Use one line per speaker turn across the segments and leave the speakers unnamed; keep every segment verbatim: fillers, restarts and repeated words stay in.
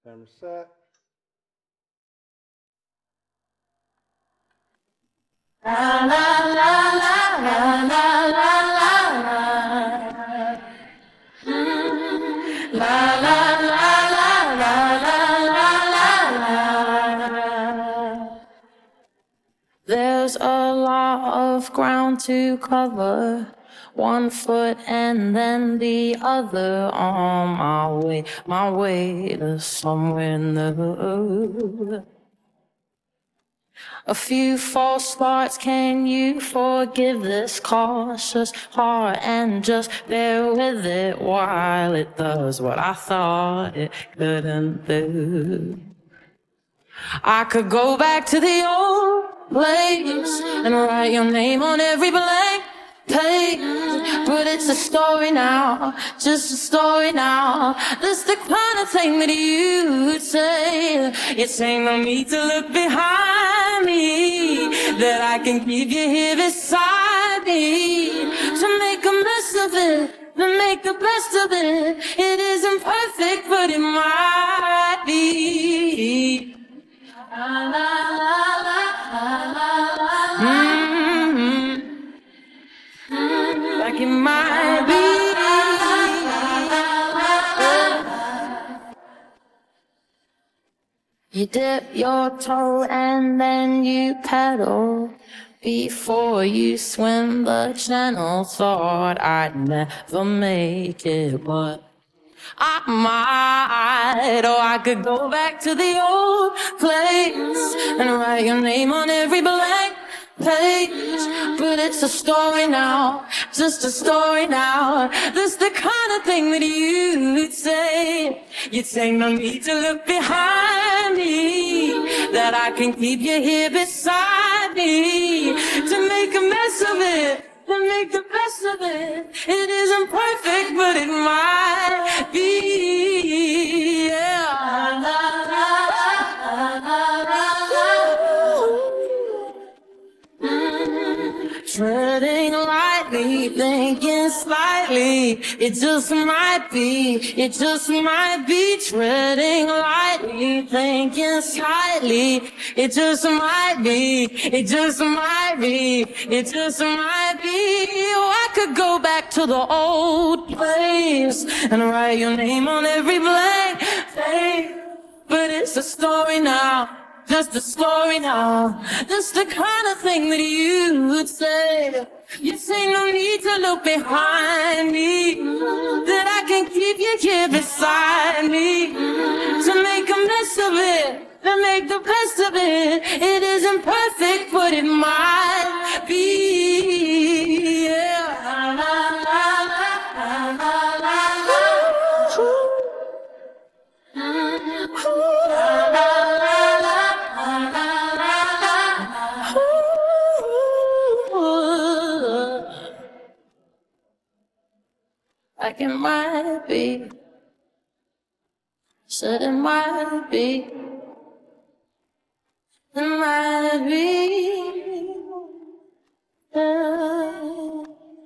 Camera set.
La la la la la la la la la. La la la la la la la la la. There's a lot of ground to cover. One foot and then the other on my way, my way to somewhere new. A few false starts, can you forgive this cautious heart and just bear with it while it does what I thought it couldn't do? I could go back to the old place and write your name on every blank page, but it's a story now, just a story now. That's the kind of thing that you'd say. You'd say no need to look behind me, that I can keep you here beside me, to make a mess of it, to make the best of it. It isn't perfect, but it might be. La la la la la la. Mm-hmm. Like it might be. You dip your toe and then you paddle before you swim the channel. Thought I'd never make it, but I might. Oh, I could go back to the old place and write your name on every blank page, but it's a story now, just a story now. That's the kind of thing that you'd say. You'd say no need to look behind me, that I can keep you here beside me, to make a mess of it, to make the best of it. It isn't perfect, but it might be. Yeah. La, la, la, la, la, la. Treading lightly, thinking slightly. It just might be, it just might be. Treading lightly, thinking slightly. It just might be, it just might be, it just might be. Oh, I could go back to the old place and write your name on every blank page, but it's a story now, just a story now. That's the kind of thing that you would say. You'd say no need to look behind me, that I can keep you here beside me, to make a mess of it, to make the best of it. It isn't perfect, but it might be. Yeah. La, la, la, la, la, la, la. Ooh. La, la, la, la. Like it might be, said it might be, it might be, yeah,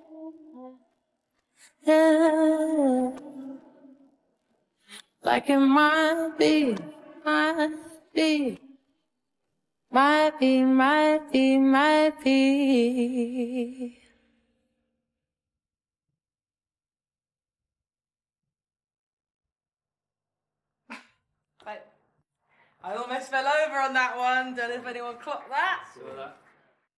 yeah. Like it might be, might be, might be, might be, might be.
I almost fell over on that one. Don't know if anyone clocked that.
Saw that.